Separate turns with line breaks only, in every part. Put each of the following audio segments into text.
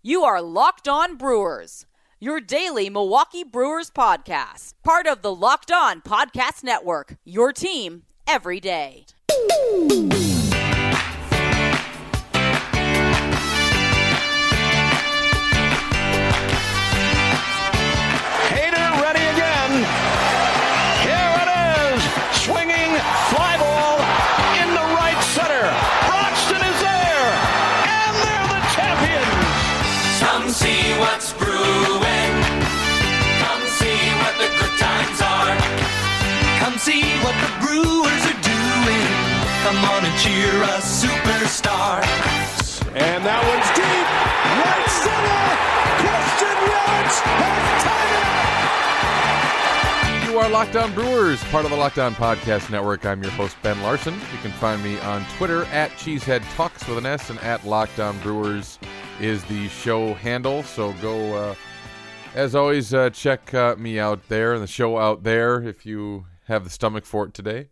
You are Locked On Brewers, your daily Milwaukee Brewers podcast. Part of the Locked On Podcast Network, your team every day.
Hader ready again. Here it is. Swinging fly ball into right center. Broxton is there. And they're the champions.
Come see what's brewing. Come see what the good times are. Come see what the Brewers are doing. Come on and cheer a superstar.
And that one's deep. Right center. Christian Yelich has tied it.
You are Locked On Brewers, part of the Locked On Podcast Network. I'm your host, Ben Larson. You can find me on Twitter at CheeseheadTalks with an S, and at Locked On Brewers is the show handle. So go, as always, check me out there and the show out there if you have the stomach for it today.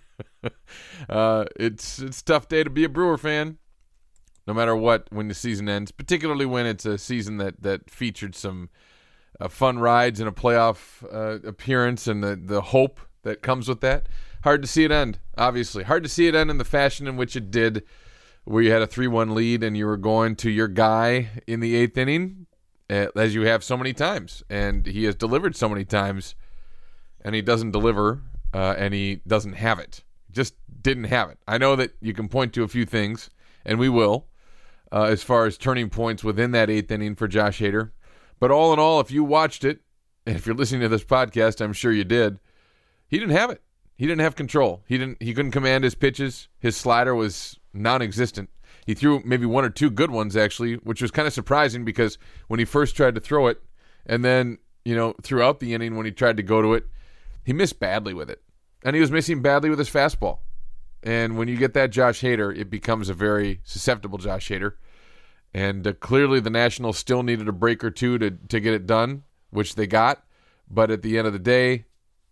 It's a tough day to be a Brewer fan, no matter what, when the season ends, particularly when it's a season that featured some fun rides and a playoff appearance and the hope that comes with that. Hard to see it end, obviously. Hard to see it end in the fashion in which it did, where you had a 3-1 lead and you were going to your guy in the 8th inning, as you have so many times. And he has delivered so many times, and he doesn't deliver, and he doesn't have it. Just didn't have it. I know that you can point to a few things, and we will, as far as turning points within that 8th inning for Josh Hader. But all in all, if you watched it, and if you're listening to this podcast, I'm sure you did, he didn't have it. He didn't have control. He couldn't command his pitches. His slider was non-existent. He threw maybe one or two good ones, actually, which was kind of surprising because when he first tried to throw it, and then, throughout the inning when he tried to go to it, he missed badly with it. And he was missing badly with his fastball. And when you get that Josh Hader, it becomes a very susceptible Josh Hader. And clearly the Nationals still needed a break or two to get it done, which they got. But at the end of the day,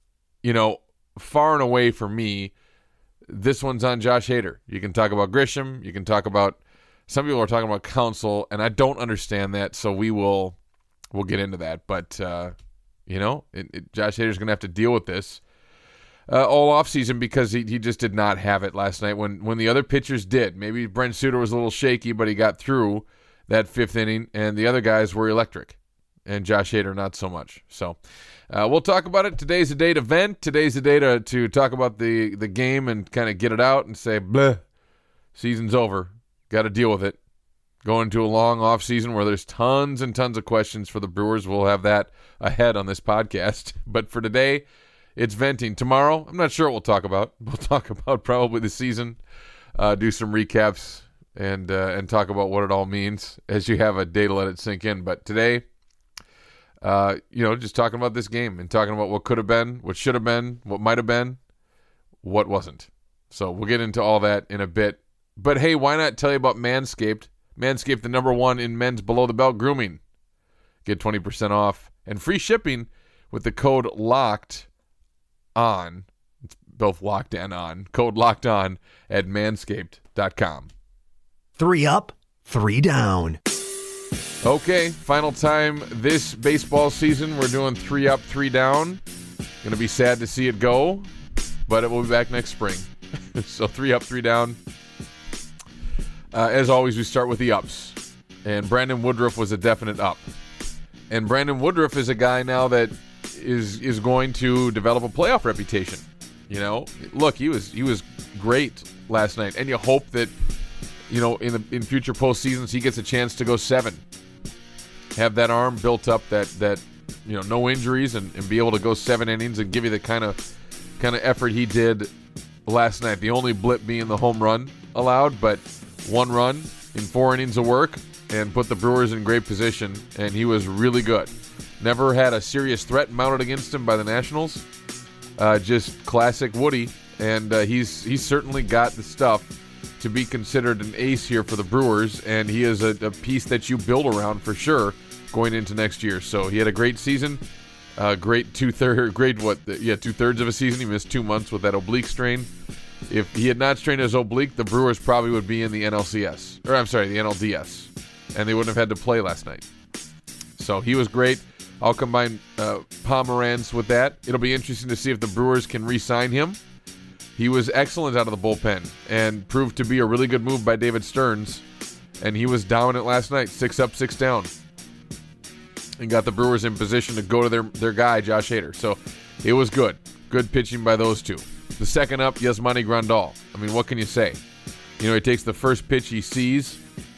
far and away for me, this one's on Josh Hader. You can talk about Grisham. You can talk about, some people are talking about Counsell, and I don't understand that, so we'll get into that. But, Josh Hader's going to have to deal with this all offseason because he just did not have it last night when the other pitchers did. Maybe Brent Suter was a little shaky, but he got through that 5th inning, and the other guys were electric, and Josh Hader not so much. So we'll talk about it. Today's the day to vent. Today's the day to talk about the game and kind of get it out and say, bleh, season's over. Got to deal with it. Going into a long offseason where there's tons and tons of questions for the Brewers. We'll have that ahead on this podcast. But for today, it's venting. Tomorrow, I'm not sure what we'll talk about. We'll talk about probably the season, do some recaps, and talk about what it all means as you have a day to let it sink in. But today, just talking about this game and talking about what could have been, what should have been, what might have been, what wasn't. So we'll get into all that in a bit. But hey, why not tell you about Manscaped? Manscaped, the #1 in men's below-the-belt grooming. Get 20% off and free shipping with the code LOCKED on. It's both locked and on. Code locked on at manscaped.com.
3 up, 3 down.
Okay, final time this baseball season. We're doing 3 up, 3 down. Going to be sad to see it go, but it will be back next spring. So 3 up, 3 down. As always, we start with the ups. And Brandon Woodruff was a definite up. And Brandon Woodruff is a guy now that is going to develop a playoff reputation. Look, he was great last night, and you hope that in future postseasons he gets a chance to go 7, have that arm built up, that no injuries, and be able to go 7 innings and give you the kind of effort he did last night. The only blip being the home run allowed, but 1 run in 4 innings of work and put the Brewers in great position, and he was really good. Never had a serious threat mounted against him by the Nationals. Just classic Woody, and he's certainly got the stuff to be considered an ace here for the Brewers, and he is a piece that you build around for sure going into next year. So he had a great season, great two-thirds of a season. He missed 2 months with that oblique strain. If he had not strained his oblique, the Brewers probably would be in the NLCS, or I'm sorry, the NLDS. and they wouldn't have had to play last night. So he was great. I'll combine Pomeranz with that. It'll be interesting to see if the Brewers can re-sign him. He was excellent out of the bullpen and proved to be a really good move by David Stearns. And he was dominant last night, 6 up, 6 down. And got the Brewers in position to go to their guy, Josh Hader. So it was good. Good pitching by those two. The second up, Yasmani Grandal. I mean, what can you say? You know, he takes the first pitch he sees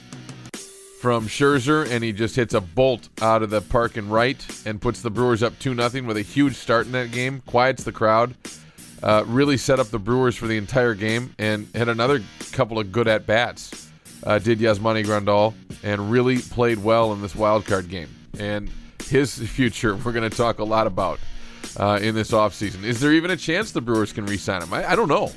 from Scherzer, and he just hits a bolt out of the park and right and puts the Brewers up 2-0 with a huge start in that game. Quiets the crowd. Really set up the Brewers for the entire game and had another couple of good at-bats. Did Yasmani Grandal, and really played well in this wild card game. And his future we're going to talk a lot about in this offseason. Is there even a chance the Brewers can re-sign him? I don't know.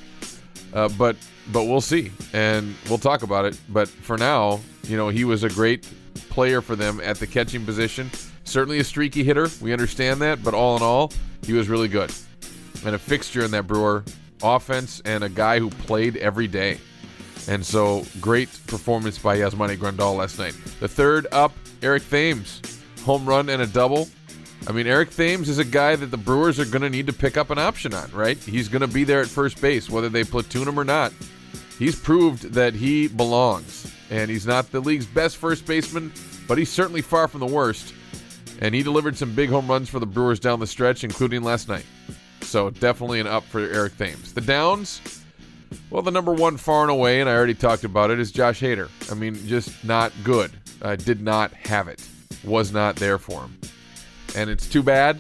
But we'll see, and we'll talk about it. But for now, you know, he was a great player for them at the catching position. Certainly a streaky hitter. We understand that. But all in all, he was really good. And a fixture in that Brewer offense and a guy who played every day. And so, great performance by Yasmani Grandal last night. The third up, Eric Thames. Home run and a double. I mean, Eric Thames is a guy that the Brewers are going to need to pick up an option on, right? He's going to be there at first base, whether they platoon him or not. He's proved that he belongs. And he's not the league's best first baseman, but he's certainly far from the worst. And he delivered some big home runs for the Brewers down the stretch, including last night. So definitely an up for Eric Thames. The downs, well, the number one far and away, and I already talked about it, is Josh Hader. I mean, just not good. Did not have it. Was not there for him. And it's too bad,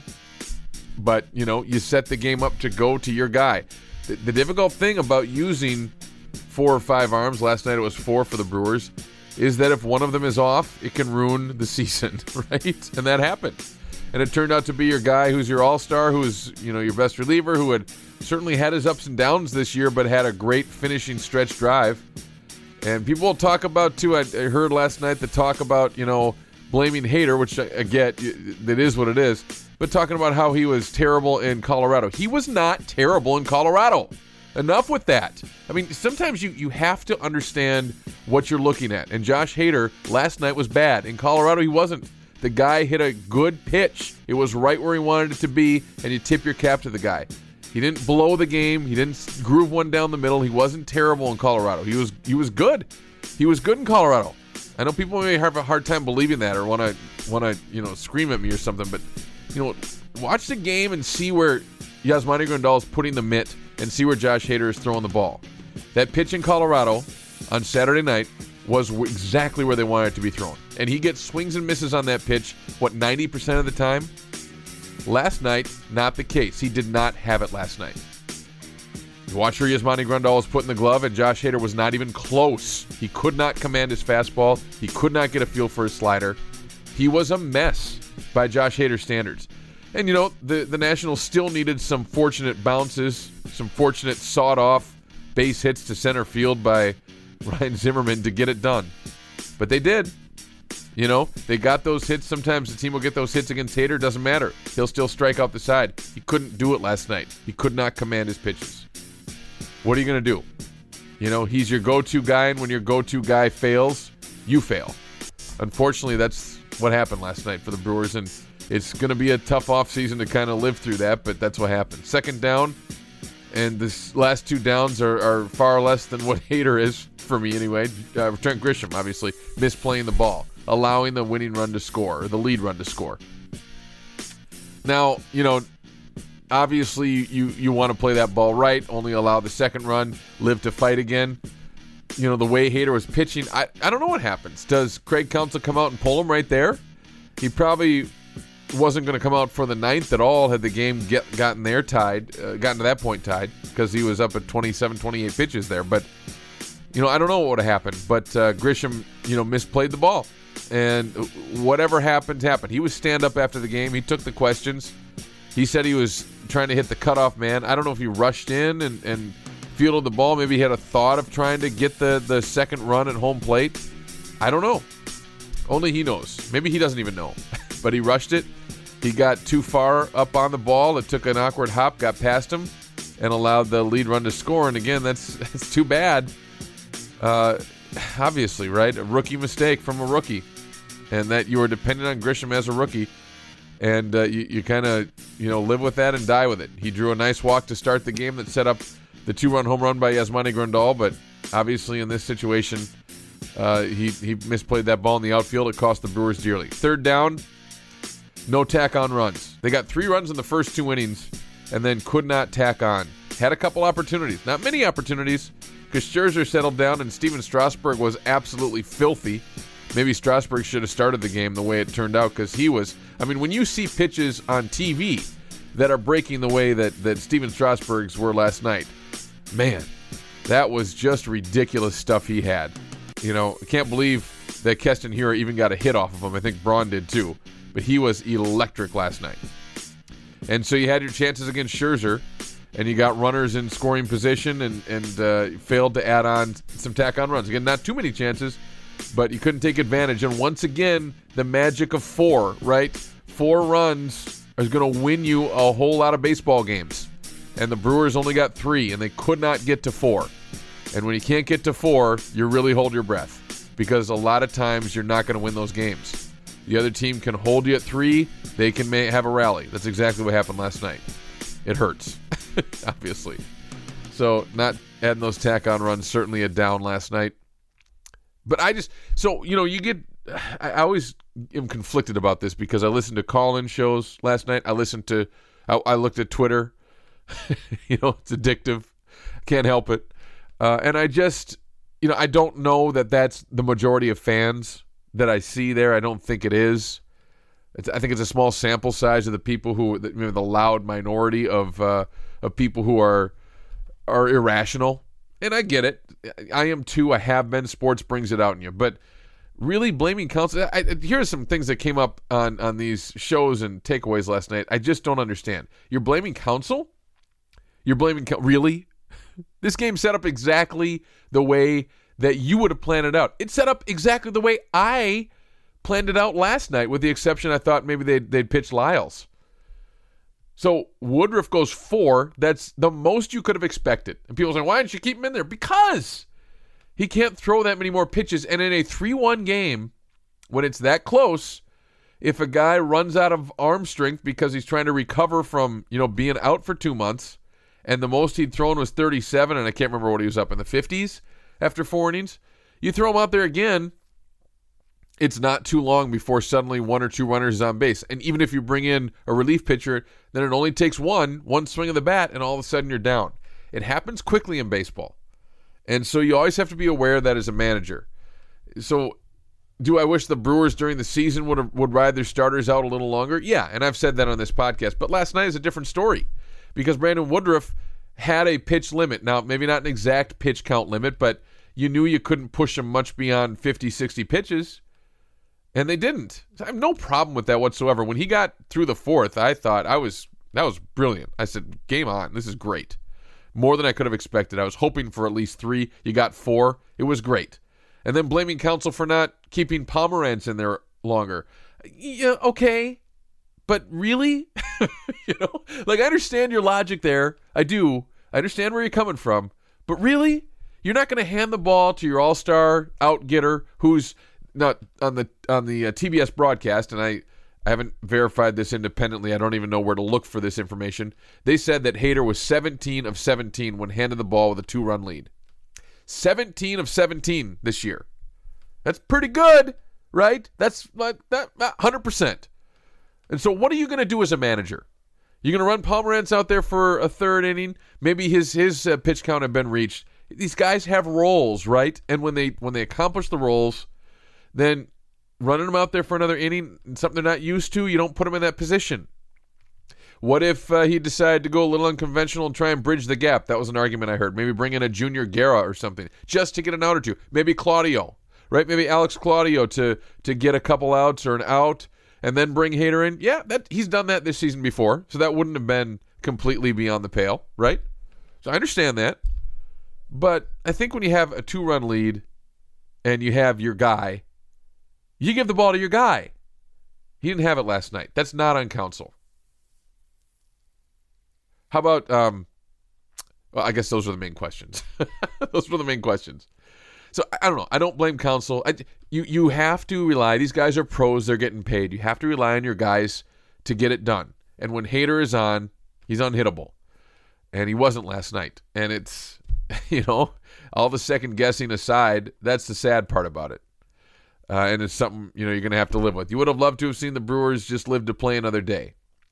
but, you know, you set the game up to go to your guy. The difficult thing about using 4 or 5 arms, last night it was 4 for the Brewers, is that if one of them is off, it can ruin the season, right? And that happened. And it turned out to be your guy who's your all-star, who's, you know, your best reliever, who had certainly had his ups and downs this year, but had a great finishing stretch drive. And people will talk about, too, I heard last night the talk about, you know, blaming Hader, which I get, that is what it is, but talking about how he was terrible in Colorado. He was not terrible in Colorado. Enough with that. I mean, sometimes you have to understand what you're looking at. And Josh Hader last night was bad. In Colorado, he wasn't. The guy hit a good pitch. It was right where he wanted it to be, and you tip your cap to the guy. He didn't blow the game. He didn't groove one down the middle. He wasn't terrible in Colorado. He was good. He was good in Colorado. I know people may have a hard time believing that or want to you know, scream at me or something, but you know, watch the game and see where Yasmani Grandal is putting the mitt and see where Josh Hader is throwing the ball. That pitch in Colorado on Saturday night was exactly where they wanted it to be thrown. And he gets swings and misses on that pitch, 90% of the time? Last night, not the case. He did not have it last night. You watch where Yasmani Grandal was putting the glove, and Josh Hader was not even close. He could not command his fastball. He could not get a feel for his slider. He was a mess by Josh Hader standards. And, you know, the Nationals still needed some fortunate bounces, some fortunate sawed-off base hits to center field by Ryan Zimmerman to get it done. But they did. You know, they got those hits. Sometimes the team will get those hits against Hader. Doesn't matter. He'll still strike out the side. He couldn't do it last night. He could not command his pitches. What are you going to do? You know, he's your go-to guy, and when your go-to guy fails, you fail. Unfortunately, that's what happened last night for the Brewers, and it's going to be a tough offseason to kind of live through that, but that's what happened. Second down, and this last 2 downs are far less than what Hader is, for me anyway. Trent Grisham, obviously, misplaying the ball, allowing the winning run to score, or the lead run to score. Now, you know, obviously you want to play that ball right, only allow the second run, live to fight again. You know, the way Hader was pitching, I don't know what happens. Does Craig Counsell come out and pull him right there? He probably wasn't going to come out for the 9th at all had the game gotten to that point tied, because he was up at 27, 28 pitches there. But, you know, I don't know what would have happened. But Grisham, you know, misplayed the ball. And whatever happened. He was stand up after the game. He took the questions. He said he was trying to hit the cutoff man. I don't know if he rushed in and fielded the ball. Maybe he had a thought of trying to get the second run at home plate. I don't know. Only he knows. Maybe he doesn't even know. But he rushed it. He got too far up on the ball. It took an awkward hop, got past him, and allowed the lead run to score. And again, that's too bad. obviously, right, a rookie mistake from a rookie, and that you were dependent on Grisham as a rookie, and you kind of live with that and die with it. He drew a nice walk to start the game that set up the 2-run home run by Yasmani Grandal, but obviously in this situation, he misplayed that ball in the outfield. It cost the Brewers dearly. Third down, no tack-on runs. They got 3 runs in the first 2 innings and then could not tack on. Had a couple opportunities. Not many opportunities because Scherzer settled down and Steven Strasburg was absolutely filthy. Maybe Strasburg should have started the game the way it turned out because he was... I mean, when you see pitches on TV that are breaking the way that Steven Strasburg's were last night, man, that was just ridiculous stuff he had. I can't believe that Keston Hiura even got a hit off of him. I think Braun did too. But he was electric last night. And so you had your chances against Scherzer, and you got runners in scoring position and failed to add on some tack-on runs. Again, not too many chances, but you couldn't take advantage. And once again, the magic of 4, right? 4 runs is going to win you a whole lot of baseball games. And the Brewers only got 3, and they could not get to 4. And when you can't get to 4, you really hold your breath because a lot of times you're not going to win those games. The other team can hold you at 3. They can have a rally. That's exactly what happened last night. It hurts, obviously. So not adding those tack-on runs, certainly a down last night. But I always am conflicted about this because I listened to call-in shows last night. I looked at Twitter. It's addictive. Can't help it. And I just, I don't know that that's the majority of fans that I see there. I don't think it is. I think it's a small sample size of the people the loud minority of people who are irrational. And I get it. I am too. I have been. Sports brings it out in you. But really blaming counsel. Here are some things that came up on these shows and takeaways last night. I just don't understand. You're blaming counsel? You're blaming really? This game set up exactly the way that you would have planned it out. It's set up exactly the way I planned it out last night, with the exception I thought maybe they'd pitch Lyles. So Woodruff goes 4. That's the most you could have expected. And people say, why didn't you keep him in there? Because he can't throw that many more pitches. And in a 3-1 game, when it's that close, if a guy runs out of arm strength because he's trying to recover from being out for 2 months, and the most he'd thrown was 37, and I can't remember what he was up in the 50s after 4 innings. You throw him out there again, it's not too long before suddenly 1 or 2 runners is on base. And even if you bring in a relief pitcher, then it only takes one swing of the bat, and all of a sudden you're down. It happens quickly in baseball. And so you always have to be aware of that as a manager. So do I wish the Brewers during the season would ride their starters out a little longer? Yeah, and I've said that on this podcast. But last night is a different story because Brandon Woodruff had a pitch limit. Now, maybe not an exact pitch count limit, but you knew you couldn't push him much beyond 50, 60 pitches, and they didn't. I have no problem with that whatsoever. When he got through the 4th, I thought that was brilliant. I said, game on. This is great. More than I could have expected. I was hoping for at least 3. You got 4. It was great. And then blaming counsel for not keeping Pomerantz in there longer. Yeah, okay. But really? I understand your logic there. I do. I understand where you're coming from. But really? You're not going to hand the ball to your all-star out-getter who's not on the TBS broadcast, and I haven't verified this independently. I don't even know where to look for this information. They said that Hader was 17 of 17 when handed the ball with a 2-run lead. 17 of 17 this year. That's pretty good, right? That's like that 100%. And so what are you going to do as a manager? You're going to run Pomerantz out there for a 3rd inning? Maybe his pitch count had been reached. These guys have roles, right? And when they accomplish the roles, then running them out there for another inning, something they're not used to, you don't put them in that position. What if he decided to go a little unconventional and try and bridge the gap? That was an argument I heard. Maybe bring in a Junior Guerra or something just to get an out or two. Maybe Claudio, right? Maybe Alex Claudio to get a couple outs or an out and then bring Hader in. Yeah, he's done that this season before, so that wouldn't have been completely beyond the pale, right? So I understand that. But I think when you have a 2-run lead and you have your guy, you give the ball to your guy. He didn't have it last night. That's not on counsel. How about, well, I guess those were the main questions. Those were the main questions. So I don't know. I don't blame Counsell. You have to rely. These guys are pros. They're getting paid. You have to rely on your guys to get it done. And when Hader is on, he's unhittable. And he wasn't last night. And it's, all the second guessing aside, that's the sad part about it. And it's something, you're going to have to live with. You would have loved to have seen the Brewers just live to play another day.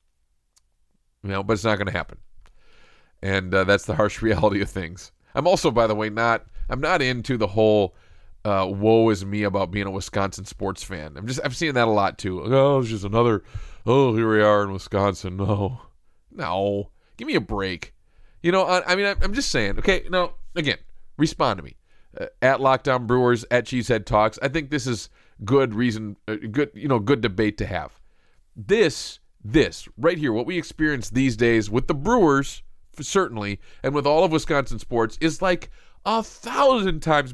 But it's not going to happen. And that's the harsh reality of things. I'm also, by the way, I'm not into the whole woe is me about being a Wisconsin sports fan. I'm seeing that a lot too. Oh, it's just another, here we are in Wisconsin. No, give me a break. I'm just saying. Okay, now, again, respond to me. At Lockdown Brewers, at Cheesehead Talks. I think this is good reason, good debate to have. This right here, what we experience these days with the Brewers, certainly, and with all of Wisconsin sports, is like 1,000 times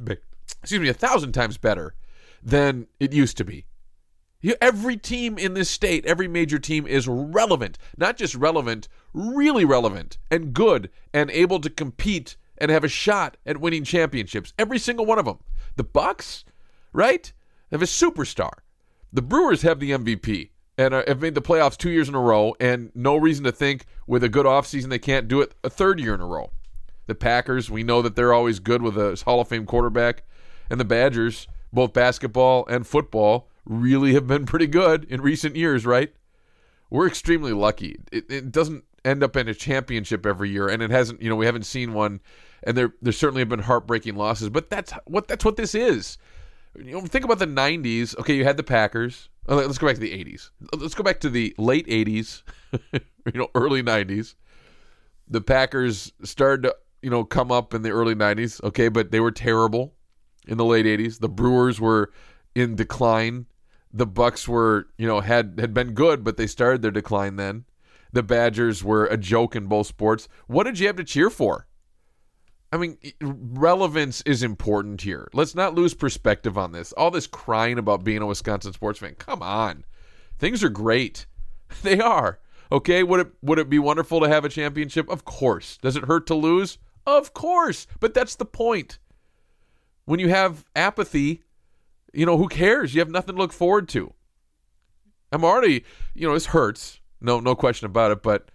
better than it used to be. Every team in this state, every major team is relevant. Not just relevant, really relevant and good and able to compete and have a shot at winning championships. Every single one of them. The Bucks, right, have a superstar. The Brewers have the MVP and have made the playoffs 2 years in a row, and no reason to think with a good offseason they can't do it a third year in a row. The Packers, we know that they're always good with a Hall of Fame quarterback. And the Badgers, both basketball and football, really have been pretty good in recent years, right? We're extremely lucky. It doesn't end up in a championship every year, and it hasn't, we haven't seen one, and there certainly have been heartbreaking losses, but that's what this is. Think about the 90s. Okay, you had the Packers. Let's go back to the 80s. Let's go back to the late 80s, early 90s. The Packers started to, come up in the early 90s, okay, but they were terrible in the late 80s. The Brewers were in decline. The Bucks were, had been good, but they started their decline then. The Badgers were a joke in both sports. What did you have to cheer for? I mean, relevance is important here. Let's not lose perspective on this. All this crying about being a Wisconsin sports fan. Come on. Things are great. They are. Okay, would it be wonderful to have a championship? Of course. Does it hurt to lose? Of course. But that's the point. When you have apathy, who cares? You have nothing to look forward to. I'm already, this hurts. No question about it. But,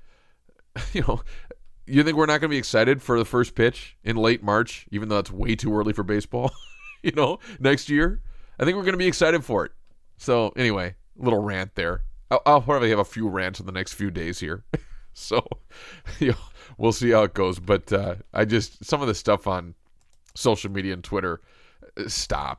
you think we're not going to be excited for the first pitch in late March, even though it's way too early for baseball, next year? I think we're going to be excited for it. So, anyway, little rant there. I'll probably have a few rants in the next few days here. So, we'll see how it goes. But some of the stuff on social media and Twitter, stop.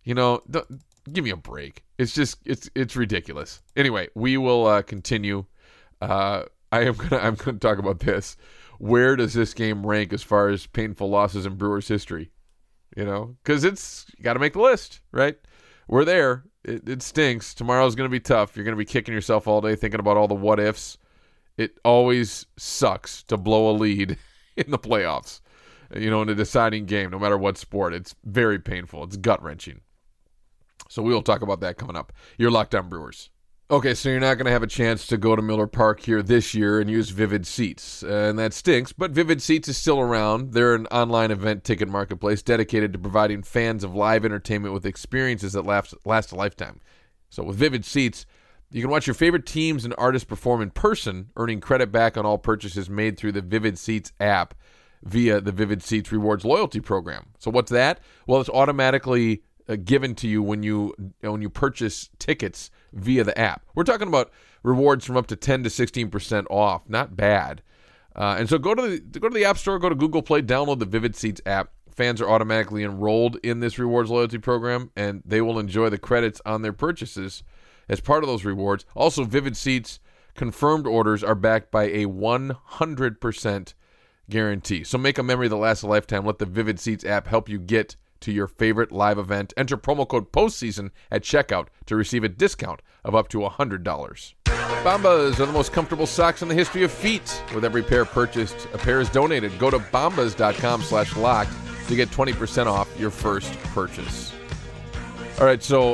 Give me a break. It's ridiculous. Anyway, we will continue. I'm gonna talk about this. Where does this game rank as far as painful losses in Brewers history? Because you got to make the list, right? We're there. It stinks. Tomorrow's going to be tough. You're going to be kicking yourself all day thinking about all the what ifs. It always sucks to blow a lead in the playoffs. In a deciding game, no matter what sport. It's very painful. It's gut-wrenching. So we will talk about that coming up. You're Locked On Brewers. Okay, so you're not going to have a chance to go to Miller Park here this year and use Vivid Seats. And that stinks, but Vivid Seats is still around. They're an online event ticket marketplace dedicated to providing fans of live entertainment with experiences that last a lifetime. So with Vivid Seats, you can watch your favorite teams and artists perform in person, earning credit back on all purchases made through the Vivid Seats app via the Vivid Seats Rewards loyalty program. So what's that? Well, it's automatically given to you when you purchase tickets via the app. We're talking about rewards from up to 10 to 16% off. Not bad. And so go to the App Store, go to Google Play, download the Vivid Seats app. Fans are automatically enrolled in this rewards loyalty program, and they will enjoy the credits on their purchases as part of those rewards. Also, Vivid Seats confirmed orders are backed by a 100% guarantee. So make a memory that lasts a lifetime. Let the Vivid Seats app help you get to your favorite live event. Enter promo code POSTSEASON at checkout to receive a discount of up to $100. Bombas are the most comfortable socks in the history of feet. With every pair purchased, a pair is donated. Go to bombas.com/locked to get 20% off your first purchase. All right, so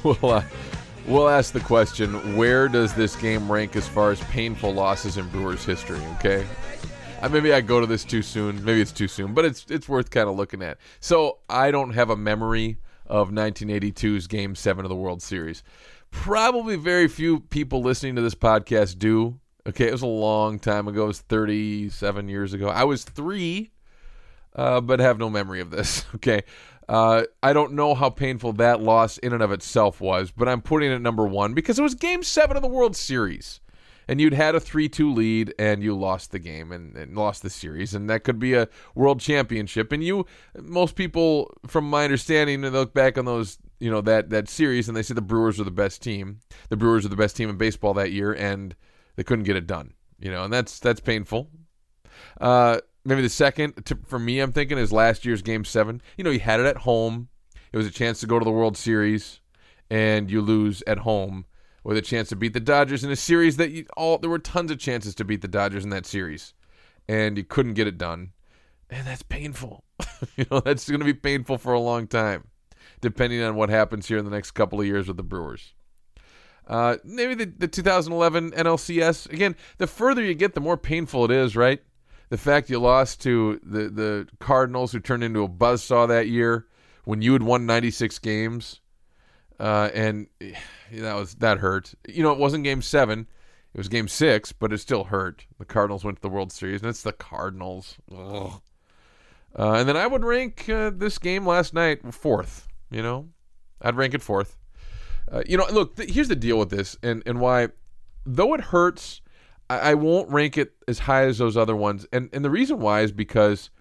we'll ask the question, where does this game rank as far as painful losses in Brewers history, okay? Maybe I go to this too soon. Maybe it's too soon, but it's worth kind of looking at. So I don't have a memory of 1982's Game 7 of the World Series. Probably very few people listening to this podcast do. Okay, it was a long time ago. It was 37 years ago. I was 3, but have no memory of this. Okay, I don't know how painful that loss in and of itself was, but I'm putting it number 1 because it was Game 7 of the World Series. And you'd had a 3-2 lead, and you lost the game and lost the series, and that could be a world championship. And most people, from my understanding, they look back on those, that series, and they say the Brewers were the best team. The Brewers were the best team in baseball that year, and they couldn't get it done. And that's painful. Maybe the second, for me, I'm thinking, is last year's Game 7. You had it at home. It was a chance to go to the World Series, and you lose at home with a chance to beat the Dodgers in a series that there were tons of chances to beat the Dodgers in that series, and you couldn't get it done. And that's painful. That's going to be painful for a long time, depending on what happens here in the next couple of years with the Brewers. Maybe the 2011 NLCS. Again, the further you get, the more painful it is, right? The fact you lost to the Cardinals, who turned into a buzzsaw that year when you had won 96 games. And that hurt. It wasn't Game 7. It was Game 6, but it still hurt. The Cardinals went to the World Series, and it's the Cardinals. Ugh. And then I would rank this game last night 4th. I'd rank it 4th. Look, here's the deal with this, and why, though it hurts, I won't rank it as high as those other ones. And the reason why is because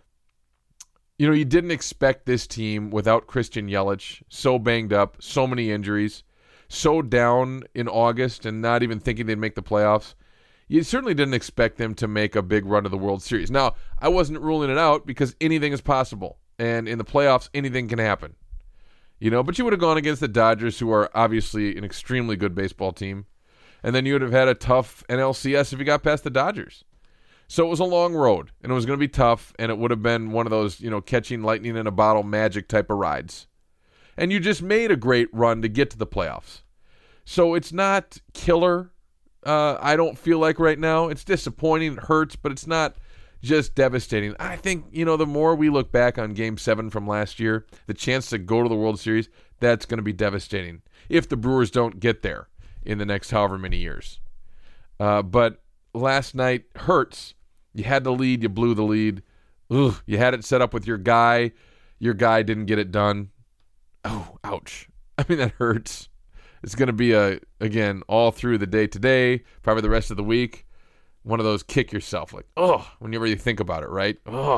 you didn't expect this team without Christian Yelich, so banged up, so many injuries, so down in August and not even thinking they'd make the playoffs. You certainly didn't expect them to make a big run to the World Series. Now, I wasn't ruling it out because anything is possible. And in the playoffs, anything can happen. But you would have gone against the Dodgers, who are obviously an extremely good baseball team. And then you would have had a tough NLCS if you got past the Dodgers. So it was a long road, and it was going to be tough, and it would have been one of those, catching lightning in a bottle magic type of rides. And you just made a great run to get to the playoffs. So it's not killer, I don't feel like right now. It's disappointing, it hurts, but it's not just devastating. I think, the more we look back on Game 7 from last year, the chance to go to the World Series, that's going to be devastating if the Brewers don't get there in the next however many years. But last night hurts. You had the lead. You blew the lead. Ugh, you had it set up with your guy. Your guy didn't get it done. Oh, ouch. That hurts. It's going to be, again, all through the day today, probably the rest of the week, one of those kick yourself, like, whenever you think about it, right?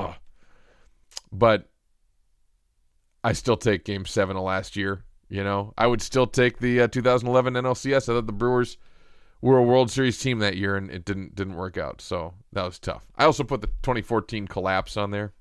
But I still take Game 7 of last year, I would still take the 2011 NLCS. I thought the Brewers were a World Series team that year, and it didn't work out. So that was tough. I also put the 2014 collapse on there.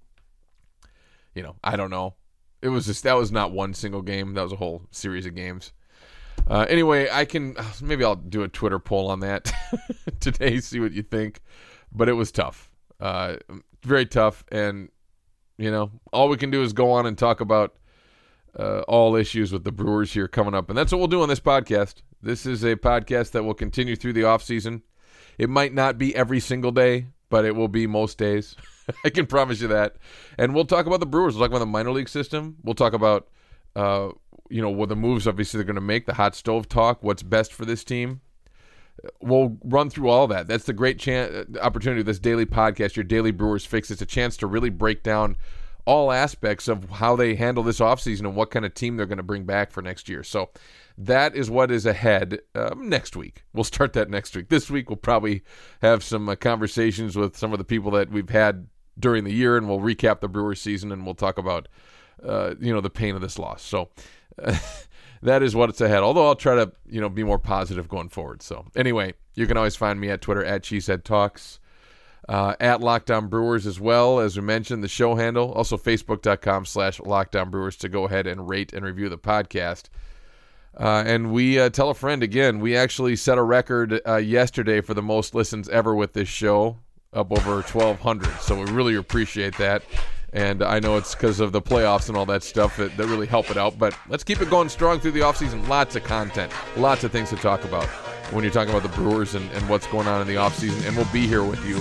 I don't know. That was not one single game. That was a whole series of games. Anyway, maybe I'll do a Twitter poll on that today, see what you think. But it was tough. Very tough. And, all we can do is go on and talk about all issues with the Brewers here coming up. And that's what we'll do on this podcast. This is a podcast that will continue through the offseason. It might not be every single day, but it will be most days. I can promise you that. And we'll talk about the Brewers. We'll talk about the minor league system. We'll talk about, what the moves obviously they're going to make, the hot stove talk, what's best for this team. We'll run through all that. That's the great opportunity of this daily podcast, your Daily Brewers Fix. It's a chance to really break down all aspects of how they handle this offseason and what kind of team they're going to bring back for next year. So that is what is ahead next week. We'll start that next week. This week we'll probably have some conversations with some of the people that we've had during the year, and we'll recap the Brewers season, and we'll talk about the pain of this loss. So that is what's ahead. Although I'll try to be more positive going forward. So anyway, you can always find me at Twitter at CheeseheadTalks. At Locked On Brewers as well, as we mentioned, the show handle. Also Facebook.com/LockedOnBrewers to go ahead and rate and review the podcast. And we tell a friend again. We actually set a record yesterday for the most listens ever with this show, up over 1,200. So we really appreciate that. And I know it's because of the playoffs and all that stuff that really help it out. But let's keep it going strong through the offseason. Lots of content, lots of things to talk about when you're talking about the Brewers and what's going on in the offseason. And we'll be here with you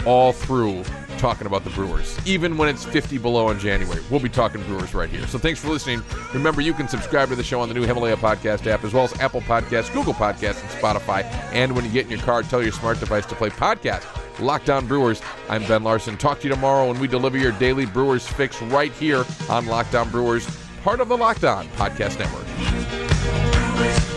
all through talking about the Brewers. Even when it's 50 below in January, we'll be talking Brewers right here. So thanks for listening. Remember, you can subscribe to the show on the new Himalaya Podcast app, as well as Apple Podcasts, Google Podcasts, and Spotify. And when you get in your car, tell your smart device to play podcast Locked On Brewers. I'm Ben Larson. Talk to you tomorrow when we deliver your daily Brewers fix right here on Locked On Brewers, part of the Locked On Podcast Network.